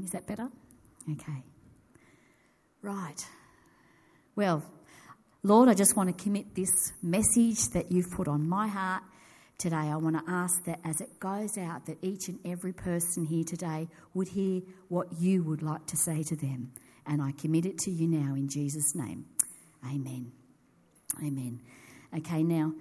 Is that better? Okay. Right. Well, Lord, I just want to commit this message that you've put on my heart today. I want to ask that as it goes out, that each and every person here today would hear what you would like to say to them. And I commit it to you now in Jesus' name. Amen. Amen. Okay, now,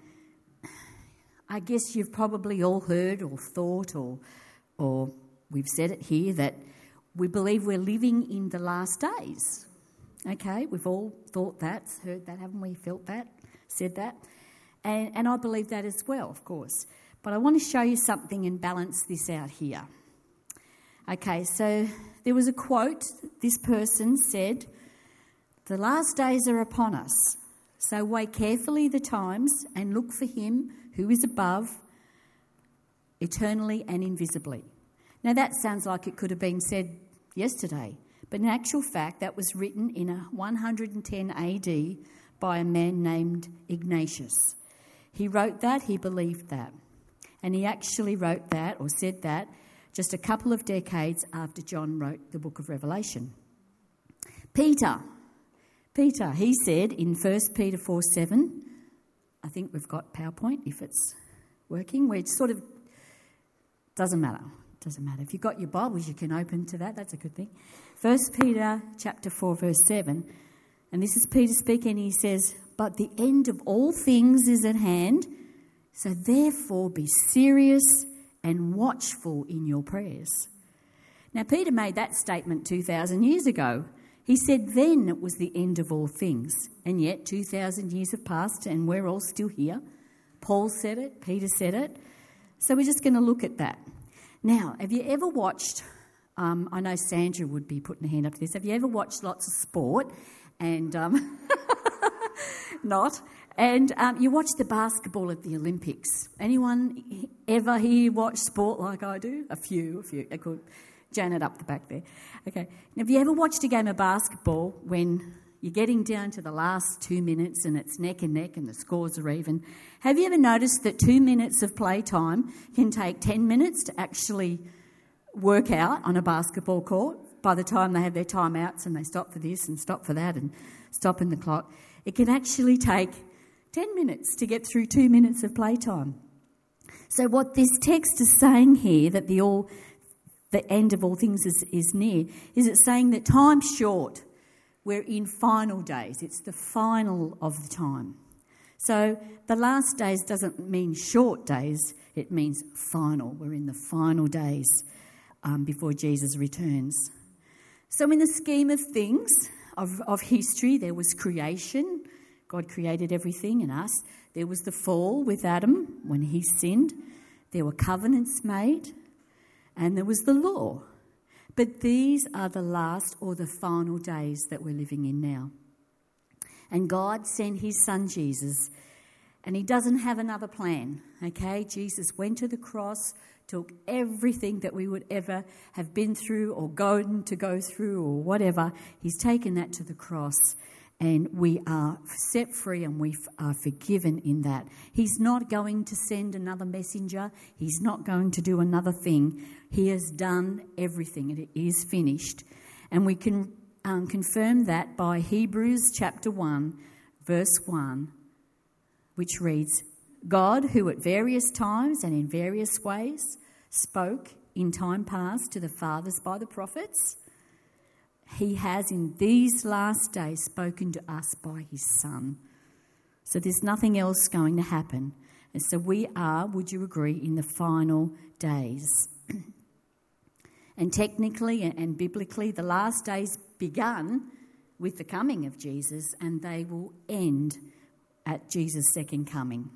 I guess you've probably all heard or thought or we've said it here that we believe we're living in the last days. Okay, we've all thought that, heard that, haven't we? Felt that, said that. And I believe that as well, of course. But I want to show you something and balance this out here. Okay, so there was a quote. This person said, "The last days are upon us, so weigh carefully the times and look for him who is above, eternally and invisibly." Now that sounds like it could have been said yesterday, but in actual fact that was written in 110 AD by a man named Ignatius. He wrote that, he believed that, and he actually wrote that or said that just a couple of decades after John wrote the book of Revelation. Peter, he said in 1 Peter 4:7, I think we've got PowerPoint if it's working, where it sort of doesn't matter. If you've got your Bibles, you can open to that. That's a good thing. 1 Peter chapter 4, verse 7. And this is Peter speaking. He says, "But the end of all things is at hand, so therefore be serious and watchful in your prayers." Now, Peter made that statement 2,000 years ago. He said then it was the end of all things. And yet 2,000 years have passed and we're all still here. Paul said it. Peter said it. So we're just going to look at that. Now, have you ever watched, I know Sandra would be putting a hand up to this, have you ever watched lots of sport and, you watch the basketball at the Olympics? Anyone ever here watch sport like I do? A few. I could Janet up the back there. Okay. Now, have you ever watched a game of basketball when you're getting down to the last 2 minutes and it's neck and neck and the scores are even? Have you ever noticed that 2 minutes of play time can take 10 minutes to actually work out on a basketball court? By the time they have their timeouts and they stop for this and stop for that and stop in the clock, it can actually take 10 minutes to get through 2 minutes of play time. So what this text is saying here, that the end of all things is near, is it's saying that time's short. We're in final days. It's the final of the time. So the last days doesn't mean short days. It means final. We're in the final days before Jesus returns. So in the scheme of things, of history, there was creation. God created everything in us. There was the fall with Adam when he sinned. There were covenants made. And there was the law. But these are the last or the final days that we're living in now. And God sent his son Jesus, and he doesn't have another plan, okay? Jesus went to the cross, took everything that we would ever have been through or going to go through or whatever. He's taken that to the cross, and we are set free and we are forgiven in that. He's not going to send another messenger. He's not going to do another thing. He has done everything and it is finished. And we can confirm that by Hebrews chapter 1, verse 1, which reads, "God, who at various times and in various ways spoke in time past to the fathers by the prophets, he has in these last days spoken to us by his Son." So there's nothing else going to happen. And so we are, would you agree, in the final days. And technically and biblically, the last days begun with the coming of Jesus, and they will end at Jesus' second coming.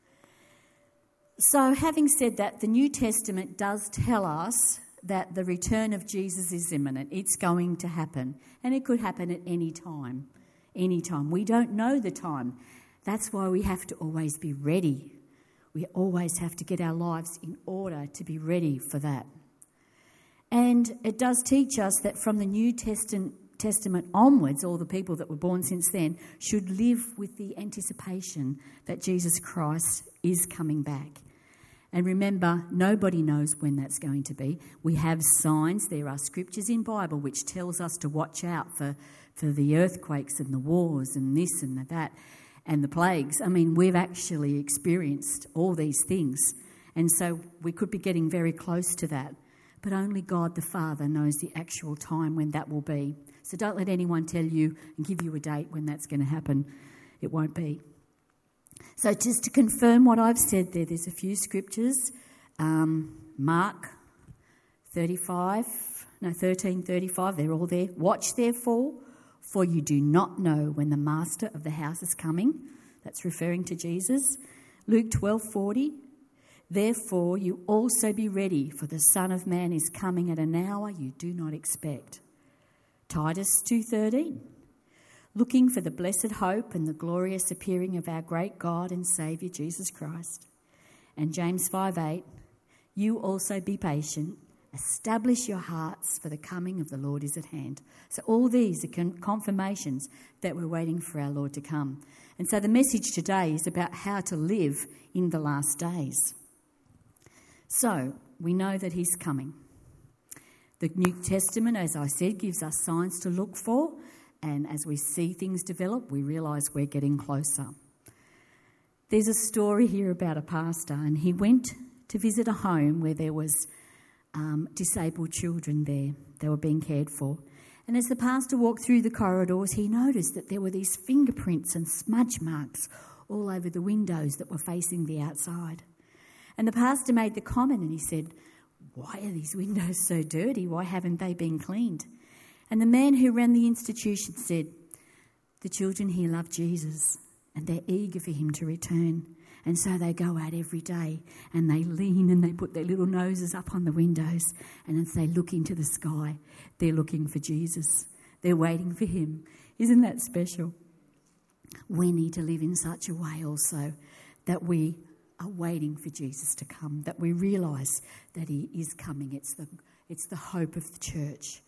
So having said that, the New Testament does tell us that the return of Jesus is imminent. It's going to happen. And it could happen at any time. Any time. We don't know the time. That's why we have to always be ready. We always have to get our lives in order to be ready for that. And it does teach us that from the New Testament onwards, all the people that were born since then should live with the anticipation that Jesus Christ is coming back. And remember, nobody knows when that's going to be. We have signs. There are scriptures in Bible which tells us to watch out for the earthquakes and the wars and this and that and the plagues. I mean, we've actually experienced all these things. And so we could be getting very close to that. But only God the Father knows the actual time when that will be. So don't let anyone tell you and give you a date when that's going to happen. It won't be. So just to confirm what I've said there, there's a few scriptures. Mark 13:35, they're all there. Watch therefore, for you do not know when the master of the house is coming. That's referring to Jesus. Luke 12:40, therefore you also be ready, for the Son of Man is coming at an hour you do not expect. Titus 2:13, looking for the blessed hope and the glorious appearing of our great God and Saviour Jesus Christ. And James 5:8, you also be patient, establish your hearts, for the coming of the Lord is at hand. So all these are confirmations that we're waiting for our Lord to come. And so the message today is about how to live in the last days. So we know that he's coming. The New Testament, as I said, gives us signs to look for. And as we see things develop, we realise we're getting closer. There's a story here about a pastor, and he went to visit a home where there was disabled children there. They were being cared for. And as the pastor walked through the corridors, he noticed that there were these fingerprints and smudge marks all over the windows that were facing the outside. And the pastor made the comment and he said, why are these windows so dirty? Why haven't they been cleaned? And the man who ran the institution said, the children here love Jesus and they're eager for him to return. And so they go out every day and they lean and they put their little noses up on the windows, and as they look into the sky, they're looking for Jesus. They're waiting for him. Isn't that special? We need to live in such a way also that we are waiting for Jesus to come, that we realise that he is coming. It's the hope of the church.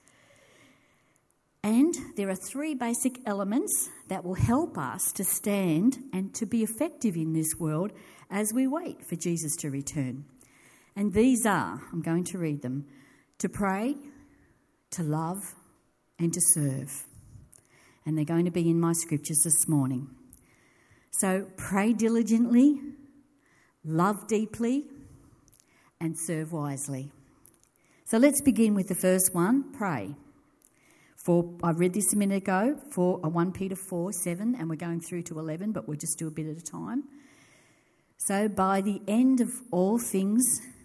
And there are three basic elements that will help us to stand and to be effective in this world as we wait for Jesus to return. And these are, I'm going to read them, to pray, to love, and to serve. And they're going to be in my scriptures this morning. So pray diligently, love deeply, and serve wisely. So let's begin with the first one, pray. I read this a minute ago, 1 Peter 4:7, and we're going through to 11, but we'll just do a bit at a time. So but the end of all things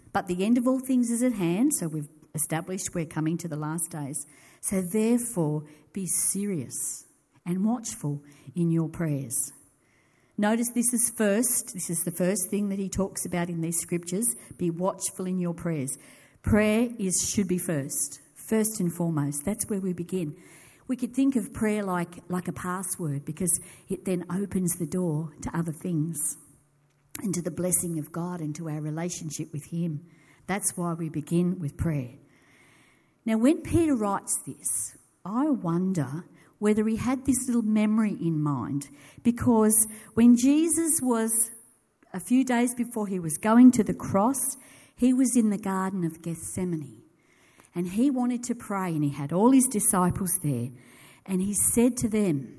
is at hand, so we've established we're coming to the last days. So therefore, be serious and watchful in your prayers. Notice this is the first thing that he talks about in these scriptures. Be watchful in your prayers. Prayer should be first and foremost. That's where we begin. We could think of prayer like a password, because it then opens the door to other things and to the blessing of God and to our relationship with him. That's why we begin with prayer. Now, when Peter writes this, I wonder whether he had this little memory in mind, because when Jesus was, a few days before he was going to the cross, he was in the Garden of Gethsemane. And he wanted to pray, and he had all his disciples there. And he said to them,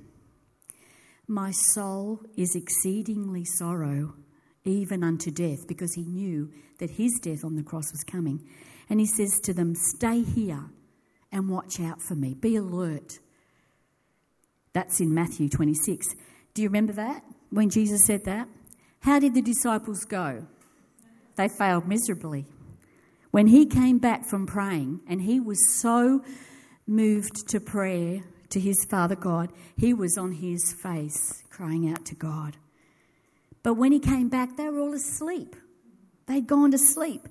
my soul is exceedingly sorrow, even unto death, because he knew that his death on the cross was coming. And he says to them, stay here and watch out for me. Be alert. That's in Matthew 26. Do you remember that, when Jesus said that? How did the disciples go? They failed miserably. When he came back from praying, and he was so moved to prayer to his Father God, he was on his face crying out to God. But when he came back, they were all asleep. They'd gone to sleep.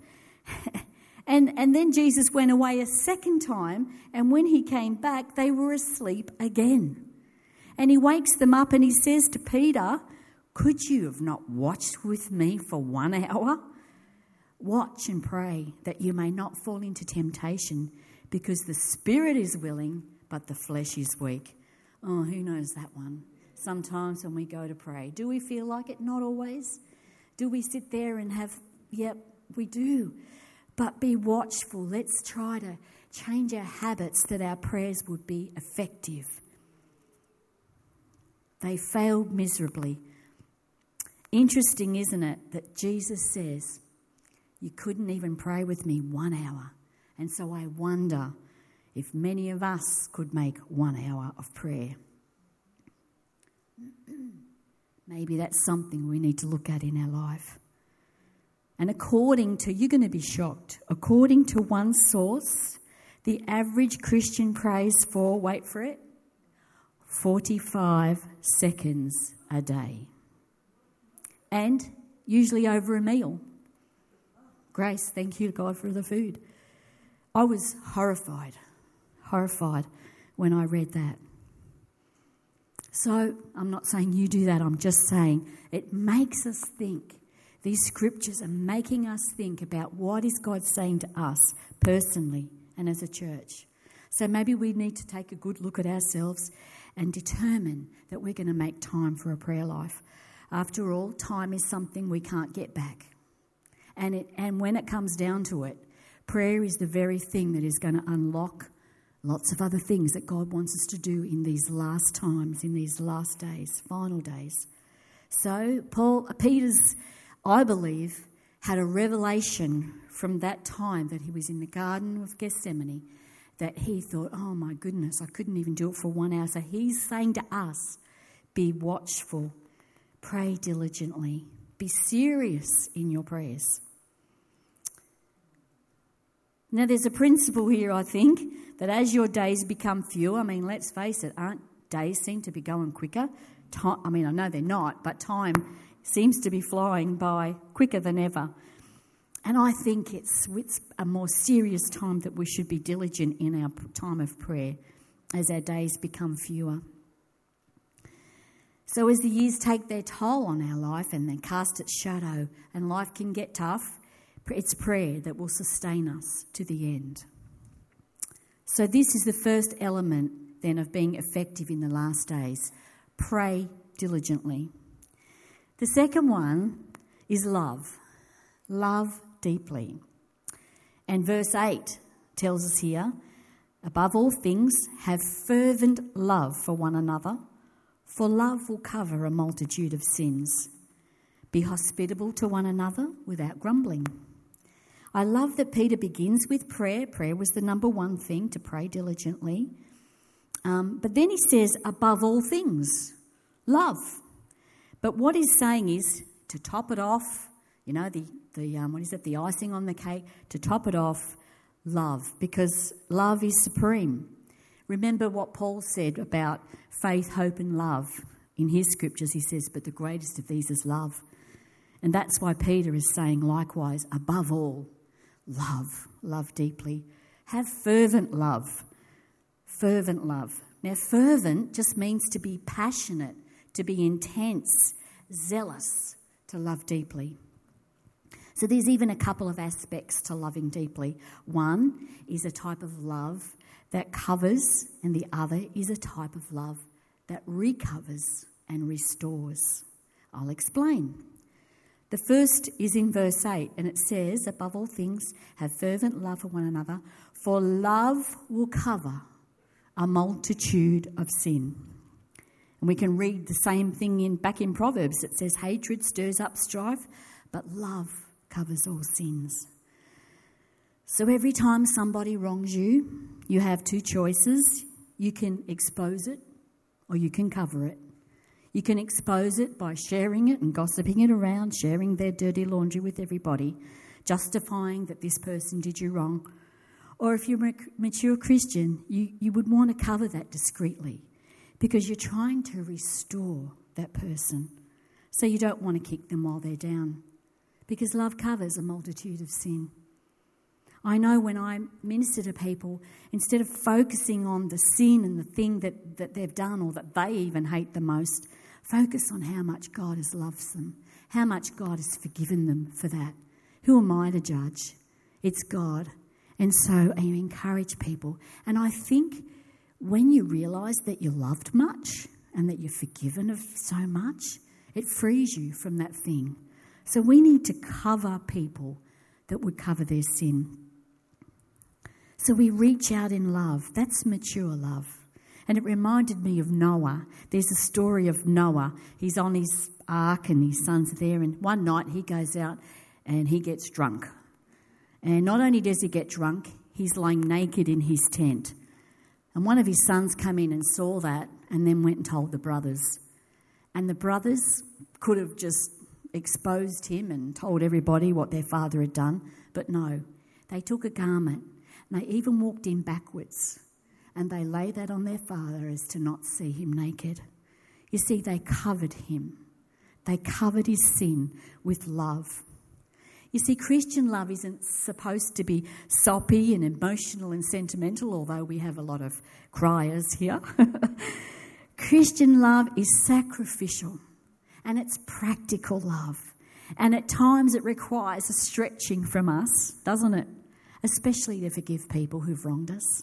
and then Jesus went away a second time, and when he came back, they were asleep again. And he wakes them up and he says to Peter, could you have not watched with me for 1 hour? Watch and pray that you may not fall into temptation, because the spirit is willing, but the flesh is weak. Oh, who knows that one? Sometimes when we go to pray, do we feel like it? Not always. Do we sit there and have, we do. But be watchful. Let's try to change our habits that our prayers would be effective. They failed miserably. Interesting, isn't it, that Jesus says, you couldn't even pray with me 1 hour. And so I wonder if many of us could make 1 hour of prayer. Maybe that's something we need to look at in our life. And you're going to be shocked, according to one source, the average Christian prays for, wait for it, 45 seconds a day. And usually over a meal. Grace, thank you, God, for the food. I was horrified when I read that. So I'm not saying you do that, I'm just saying it makes us think. These scriptures are making us think about what is God saying to us personally and as a church. So maybe we need to take a good look at ourselves and determine that we're going to make time for a prayer life. After all, time is something we can't get back. And when it comes down to it, prayer is the very thing that is going to unlock lots of other things that God wants us to do in these last times, in these last days, final days. So Peter's, I believe, had a revelation from that time that he was in the Garden of Gethsemane that he thought, oh my goodness, I couldn't even do it for 1 hour. So he's saying to us, be watchful, pray diligently, be serious in your prayers. Now, there's a principle here, I think, that as your days become fewer, I mean, let's face it, aren't days seem to be going quicker? I know they're not, but time seems to be flying by quicker than ever. And I think it's a more serious time that we should be diligent in our time of prayer as our days become fewer. So as the years take their toll on our life and then cast its shadow and life can get tough, it's prayer that will sustain us to the end. So this is the first element then of being effective in the last days. Pray diligently. The second one is love. Love deeply. And verse 8 tells us here, above all things, have fervent love for one another, for love will cover a multitude of sins. Be hospitable to one another without grumbling. I love that Peter begins with prayer. Prayer was the number one thing, to pray diligently. But then he says, above all things, love. But what he's saying is, to top it off, the icing on the cake, to top it off, love, because love is supreme. Remember what Paul said about faith, hope and love. In his scriptures he says, but the greatest of these is love. And that's why Peter is saying likewise, above all, love deeply. Have fervent love. Fervent love. Now, fervent just means to be passionate, to be intense, zealous, to love deeply. So there's even a couple of aspects to loving deeply. One is a type of love that covers, and the other is a type of love that recovers and restores. I'll explain. The first is in verse 8, and it says, above all things, have fervent love for one another, for love will cover a multitude of sin. And we can read the same thing back in Proverbs. It says, hatred stirs up strife, but love covers all sins. So every time somebody wrongs you, you have two choices. You can expose it or you can cover it. You can expose it by sharing it and gossiping it around, sharing their dirty laundry with everybody, justifying that this person did you wrong. Or if you're a mature Christian, you would want to cover that discreetly because you're trying to restore that person. So you don't want to kick them while they're down because love covers a multitude of sin. I know when I minister to people, instead of focusing on the sin and the thing that they've done or that they even hate the most, focus on how much God has loved them, how much God has forgiven them for that. Who am I to judge? It's God. And so you encourage people. And I think when you realise that you're loved much and that you're forgiven of so much, it frees you from that thing. So we need to cover people that would cover their sin. So we reach out in love. That's mature love. And it reminded me of Noah. There's a story of Noah. He's on his ark and his sons are there. And one night he goes out and he gets drunk. And not only does he get drunk, he's lying naked in his tent. And one of his sons came in and saw that and then went and told the brothers. And the brothers could have just exposed him and told everybody what their father had done. But no, they took a garment and they even walked in backwards. And they lay that on their father as to not see him naked. You see, they covered him. They covered his sin with love. You see, Christian love isn't supposed to be soppy and emotional and sentimental, although we have a lot of criers here. Christian love is sacrificial and it's practical love. And at times it requires a stretching from us, doesn't it? Especially to forgive people who've wronged us.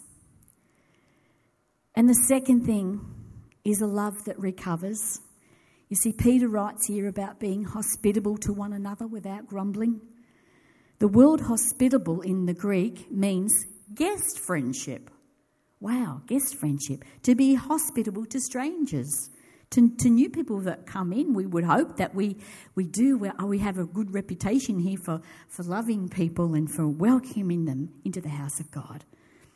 And the second thing is a love that recovers. You see, Peter writes here about being hospitable to one another without grumbling. The word hospitable in the Greek means guest friendship. Wow, guest friendship. To be hospitable to strangers, to new people that come in. We would hope that we have a good reputation here for loving people and for welcoming them into the house of God.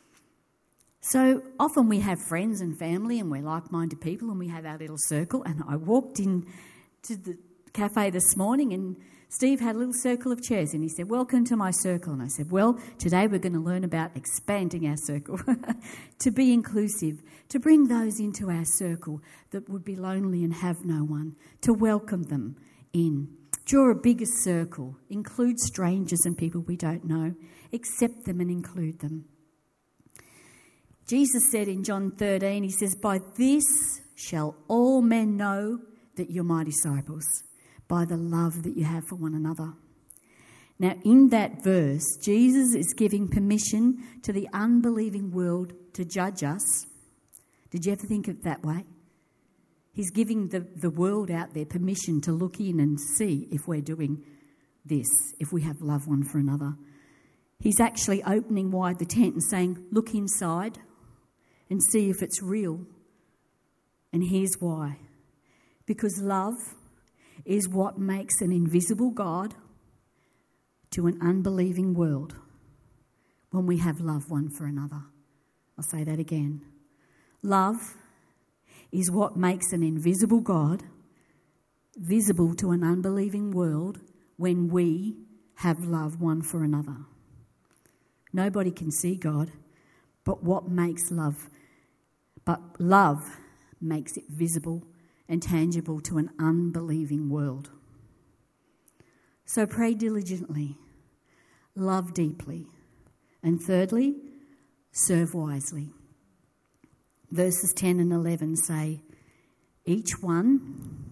So often we have friends and family and we're like-minded people and we have our little circle. And I walked in to the cafe this morning and Steve had a little circle of chairs and he said, "Welcome to my circle." And I said, "Well, today we're going to learn about expanding our circle to be inclusive, to bring those into our circle that would be lonely and have no one, to welcome them in. Draw a bigger circle, include strangers and people we don't know, accept them and include them." Jesus said in John 13, he says, "By this shall all men know that you're my disciples, by the love that you have for one another." Now, in that verse, Jesus is giving permission to the unbelieving world to judge us. Did you ever think of it that way? He's giving the world out there permission to look in and see if we're doing this, if we have love one for another. He's actually opening wide the tent and saying, "Look inside and see if it's real." And here's why. Because love is what makes an invisible God to an unbelieving world when we have love one for another. I'll say that again. Love is what makes an invisible God visible to an unbelieving world when we have love one for another. Nobody can see God, but love makes it visible and tangible to an unbelieving world. So pray diligently, love deeply, and thirdly, serve wisely. Verses 10 and 11 say, each one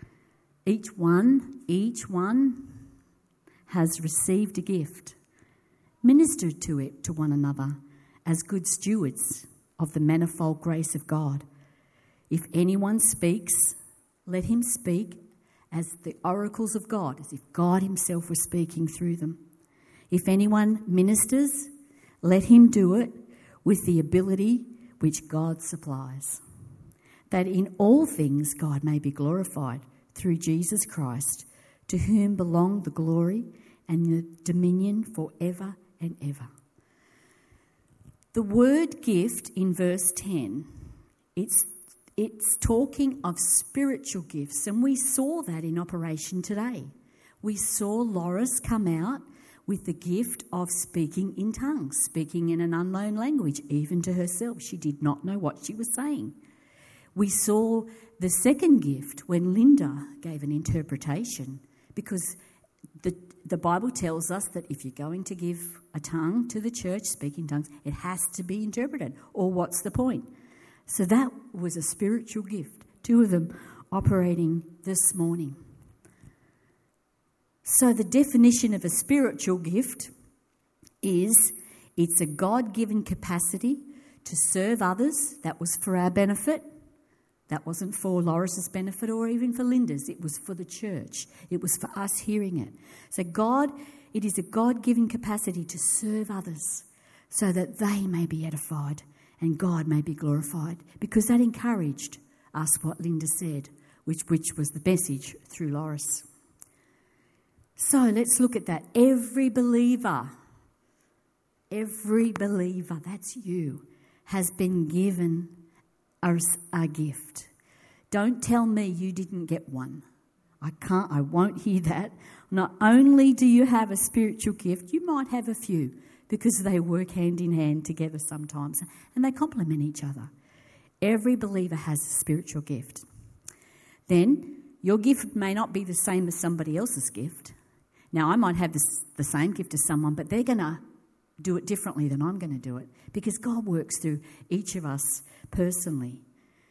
has received a gift. Minister to it to one another as good stewards of the manifold grace of God. If anyone speaks, let him speak as the oracles of God, as if God himself was speaking through them. If anyone ministers, let him do it with the ability which God supplies, that in all things God may be glorified through Jesus Christ, to whom belong the glory and the dominion forever and ever. The word gift in verse 10, it's talking of spiritual gifts, and we saw that in operation today. We saw Loris come out with the gift of speaking in tongues, speaking in an unknown language, even to herself. She did not know what she was saying. We saw the second gift when Linda gave an interpretation, because the Bible tells us that if you're going to give a tongue to the church, speak in tongues, it has to be interpreted, or what's the point? So that was a spiritual gift, two of them operating this morning. So the definition of a spiritual gift is it's a God-given capacity to serve others. That was for our benefit. That wasn't for Loris's benefit or even for Linda's. It was for the church. It was for us hearing it. So God it is a God-given capacity to serve others so that they may be edified and God may be glorified, because that encouraged us, what Linda said, which was the message through Loris. So let's look at that. Every believer, that's you, has been given a gift. Don't tell me you didn't get one. I won't hear that. Not only do you have a spiritual gift, you might have a few, because they work hand in hand together sometimes and they complement each other. Every believer has a spiritual gift. Then your gift may not be the same as somebody else's gift. Now, I might have the same gift as someone, but they're going to do it differently than I'm going to do it, because God works through each of us personally.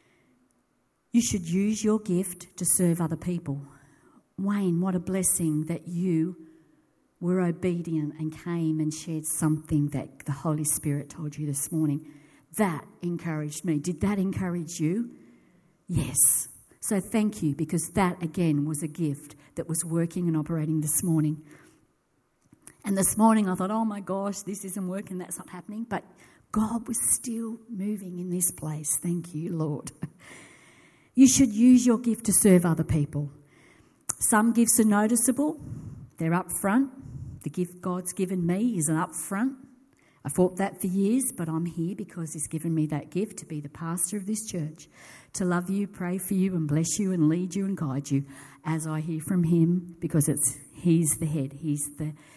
You should use your gift to serve other people. Wayne, what a blessing that you were obedient and came and shared something that the Holy Spirit told you this morning. That encouraged me. Did that encourage you? Yes. So thank you, because that, again, was a gift that was working and operating this morning. And this morning I thought, oh my gosh, this isn't working, that's not happening. But God was still moving in this place. Thank you, Lord. You should use your gift to serve other people. Some gifts are noticeable. They're up front. The gift God's given me is an up front. I fought that for years, but I'm here because He's given me that gift to be the pastor of this church, to love you, pray for you and bless you and lead you and guide you as I hear from Him, because He's the head. He's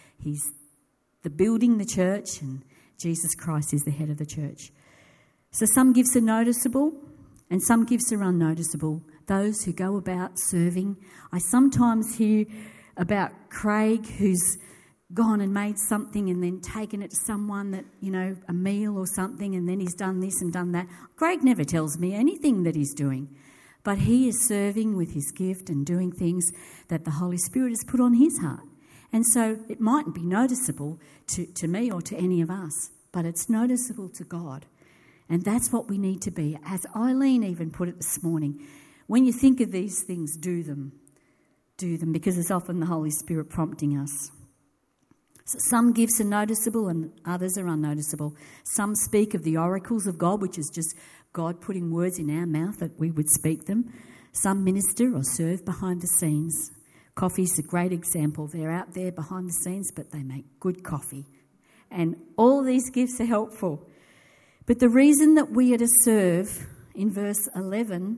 the building the church, and Jesus Christ is the head of the church. So some gifts are noticeable and some gifts are unnoticeable. Those who go about serving. I sometimes hear about Craig, who's gone and made something and then taken it to someone that, a meal or something, and then he's done this and done that. Craig never tells me anything that he's doing, but he is serving with his gift and doing things that the Holy Spirit has put on his heart. And so it mightn't be noticeable to me or to any of us, but it's noticeable to God. And that's what we need to be. As Eileen even put it this morning, when you think of these things, do them. Do them, because it's often the Holy Spirit prompting us. So some gifts are noticeable and others are unnoticeable. Some speak of the oracles of God, which is just God putting words in our mouth that we would speak them. Some minister or serve behind the scenes. Coffee's a great example. They're out there behind the scenes, but they make good coffee. And all these gifts are helpful. But the reason that we are to serve, in verse 11,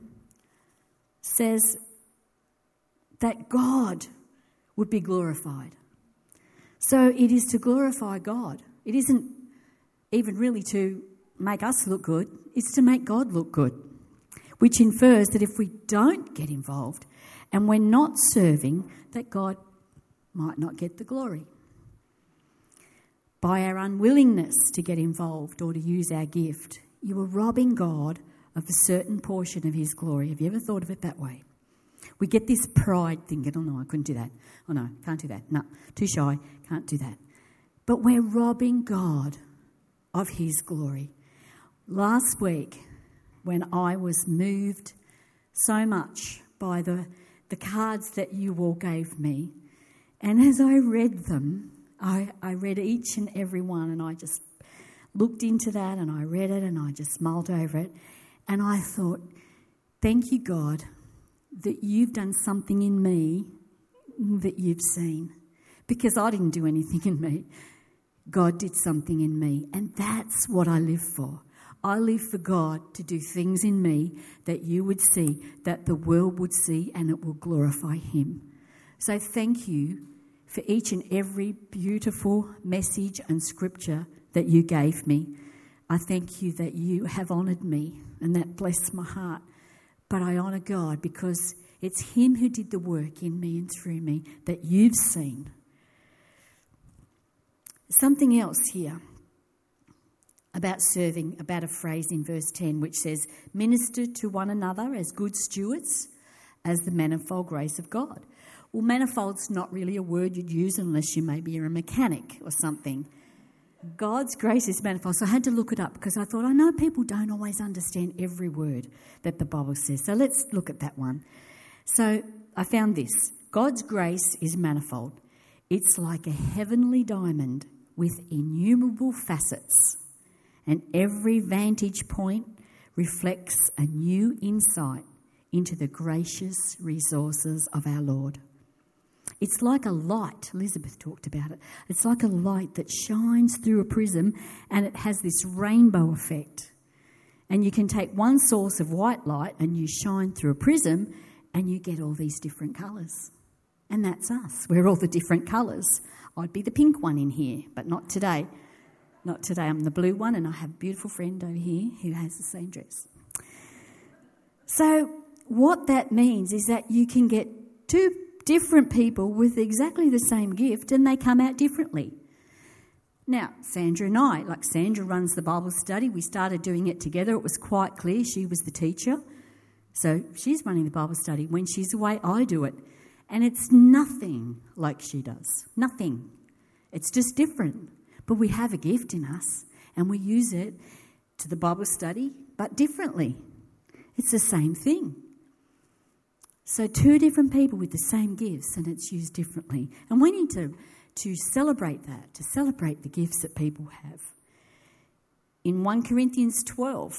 says that God would be glorified. So it is to glorify God. It isn't even really to make us look good. It's to make God look good, which infers that if we don't get involved and we're not serving, that God might not get the glory. By our unwillingness to get involved or to use our gift, you are robbing God of a certain portion of His glory. Have you ever thought of it that way? We get this pride thinking, oh no, I couldn't do that. Oh no, can't do that. No, too shy, can't do that. But we're robbing God of His glory. Last week, when I was moved so much by the cards that you all gave me, and as I read them, I read each and every one, and I just looked into that and I read it and I just mulled over it, and I thought, thank you, God, that you've done something in me that you've seen. Because I didn't do anything in me. God did something in me. And that's what I live for. I live for God to do things in me that you would see, that the world would see, and it will glorify Him. So thank you for each and every beautiful message and scripture that you gave me. I thank you that you have honoured me, and that blessed my heart. But I honour God because it's Him who did the work in me and through me that you've seen. Something else here about serving, about a phrase in verse 10 which says, minister to one another as good stewards as the manifold grace of God. Well, manifold's not really a word you'd use unless you maybe are a mechanic or something. God's grace is manifold. So I had to look it up because I thought, I know people don't always understand every word that the Bible says. So let's look at that one. So I found this. God's grace is manifold. It's like a heavenly diamond with innumerable facets, and every vantage point reflects a new insight into the gracious resources of our Lord. It's like a light, Elizabeth talked about it. It's like a light that shines through a prism, and it has this rainbow effect. And you can take one source of white light and you shine through a prism and you get all these different colours. And that's us. We're all the different colours. I'd be the pink one in here, but not today. Not today. I'm the blue one, and I have a beautiful friend over here who has the same dress. So what that means is that you can get two different people with exactly the same gift and they come out differently. Now, Sandra and I, like Sandra runs the Bible study. We started doing it together. It was quite clear she was the teacher. So she's running the Bible study. When she's away, I do it. And it's nothing like she does. Nothing. It's just different. But we have a gift in us and we use it to the Bible study, but differently. It's the same thing. So two different people with the same gifts, and it's used differently. And we need to celebrate that, to celebrate the gifts that people have. In 1 Corinthians 12,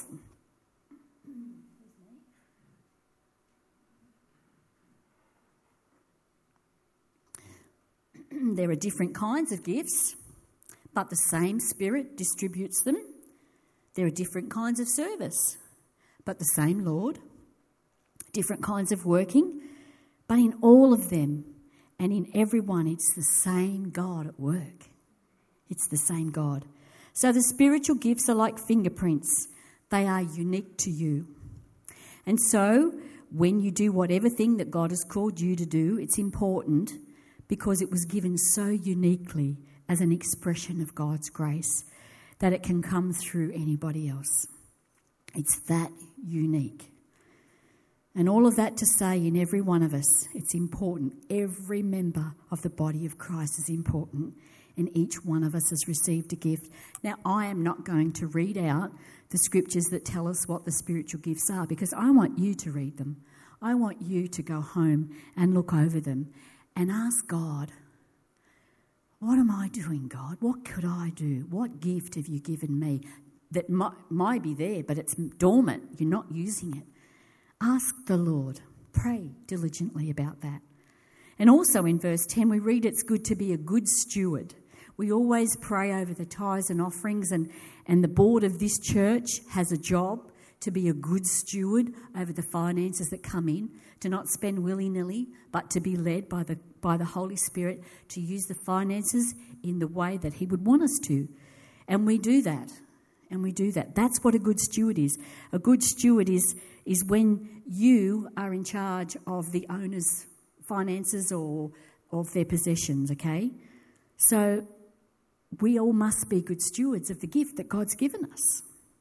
there are different kinds of gifts, but the same Spirit distributes them. There are different kinds of service, but the same Lord. Different kinds of working, but in all of them and in everyone, it's the same God at work. It's the same God. So the spiritual gifts are like fingerprints. They are unique to you. And so when you do whatever thing that God has called you to do, it's important because it was given so uniquely as an expression of God's grace that it can come through anybody else. It's that unique. And all of that to say, in every one of us, it's important. Every member of the body of Christ is important, and each one of us has received a gift. Now, I am not going to read out the scriptures that tell us what the spiritual gifts are, because I want you to read them. I want you to go home and look over them and ask God, what am I doing, God? What could I do? What gift have you given me that might be there, but it's dormant? You're not using it. Ask the Lord. Pray diligently about that. And also in verse 10, we read it's good to be a good steward. We always pray over the tithes and offerings, and the board of this church has a job to be a good steward over the finances that come in, to not spend willy-nilly, but to be led by the Holy Spirit to use the finances in the way that He would want us to. And we do that. And we do that. That's what a good steward is. A good steward is when you are in charge of the owner's finances or of their possessions, okay? So we all must be good stewards of the gift that God's given us.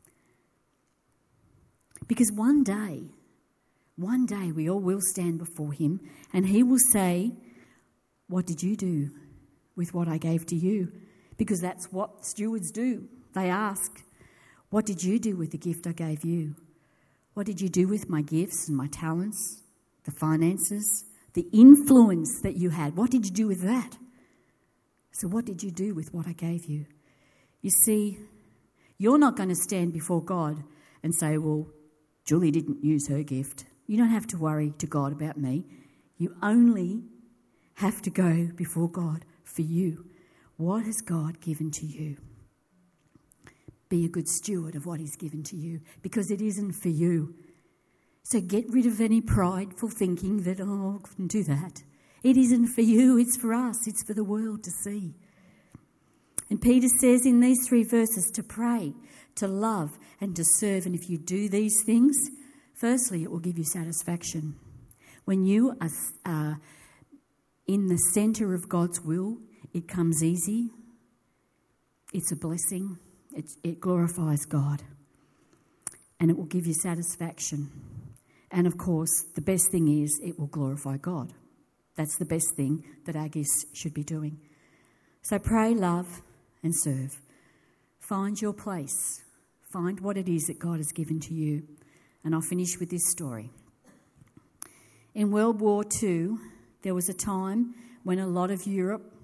Because one day we all will stand before Him and He will say, what did you do with what I gave to you? Because that's what stewards do. They ask, what did you do with the gift I gave you? What did you do with my gifts and my talents, the finances, the influence that you had? What did you do with that? So what did you do with what I gave you? You see, you're not going to stand before God and say, well, Julie didn't use her gift. You don't have to worry to God about me. You only have to go before God for you. What has God given to you? Be a good steward of what He's given to you, because it isn't for you. So get rid of any prideful thinking that, I couldn't do that. It isn't for you, it's for us, it's for the world to see. And Peter says in these 3 verses to pray, to love and to serve. And if you do these things, firstly, it will give you satisfaction. When you are in the centre of God's will, it comes easy. It's a blessing. It glorifies God. And it will give you satisfaction. And of course, the best thing is it will glorify God. That's the best thing that our gifts should be doing. So pray, love and serve. Find your place. Find what it is that God has given to you. And I'll finish with this story. In World War II, there was a time when a lot of Europe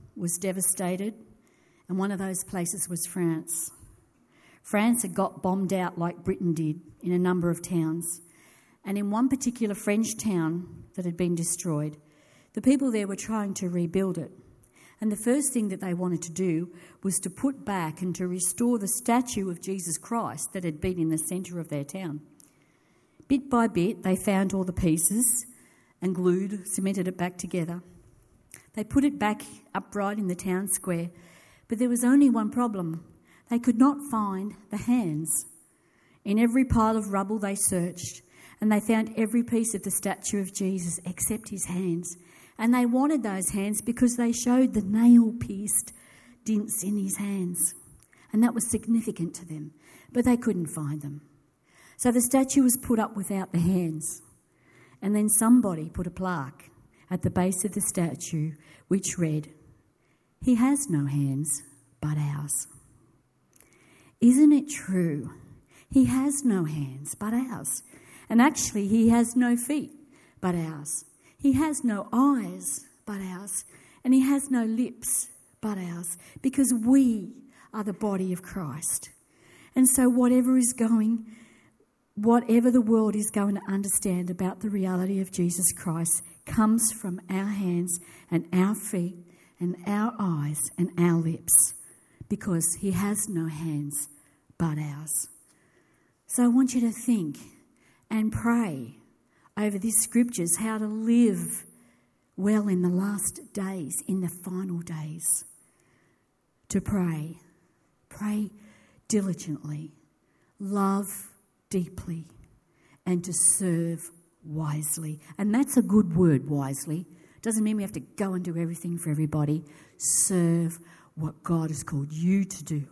was devastated, and one of those places was France. France had got bombed out like Britain did in a number of towns. And in one particular French town that had been destroyed, the people there were trying to rebuild it. And the first thing that they wanted to do was to put back and to restore the statue of Jesus Christ that had been in the centre of their town. Bit by bit, they found all the pieces and cemented it back together. They put it back upright in the town square, but there was only one problem. They could not find the hands. In every pile of rubble they searched, and they found every piece of the statue of Jesus except his hands. And they wanted those hands because they showed the nail-pierced dints in his hands. And that was significant to them, but they couldn't find them. So the statue was put up without the hands. And then somebody put a plaque at the base of the statue which read, "He has no hands but ours." Isn't it true? He has no hands but ours. And actually, he has no feet but ours. He has no eyes but ours. And he has no lips but ours. Because we are the body of Christ. And so whatever the world is going to understand about the reality of Jesus Christ comes from our hands and our feet and our eyes and our lips. Because he has no hands but ours. So I want you to think and pray over these scriptures, how to live well in the last days, in the final days. To pray diligently, love deeply, and to serve wisely. And that's a good word, wisely. Doesn't mean we have to go and do everything for everybody. Serve what God has called you to do.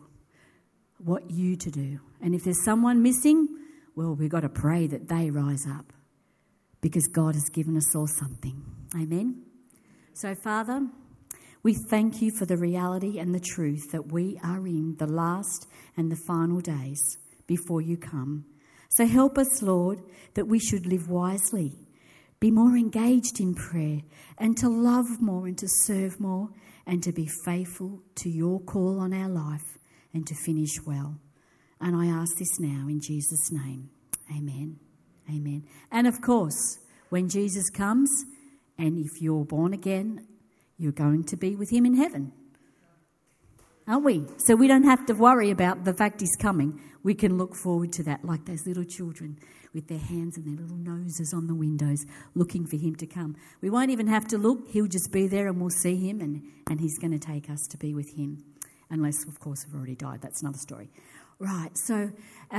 And if there's someone missing, well, we've got to pray that they rise up because God has given us all something. Amen? So, Father, we thank you for the reality and the truth that we are in the last and the final days before you come. So help us, Lord, that we should live wisely, be more engaged in prayer, and to love more and to serve more and to be faithful to your call on our life and to finish well. And I ask this now in Jesus' name. Amen. Amen. And of course, when Jesus comes, and if you're born again, you're going to be with him in heaven. Aren't we? So we don't have to worry about the fact he's coming. We can look forward to that, like those little children with their hands and their little noses on the windows looking for him to come. We won't even have to look. He'll just be there and we'll see him and he's going to take us to be with him. Unless, of course, we've already died. That's another story. Right, so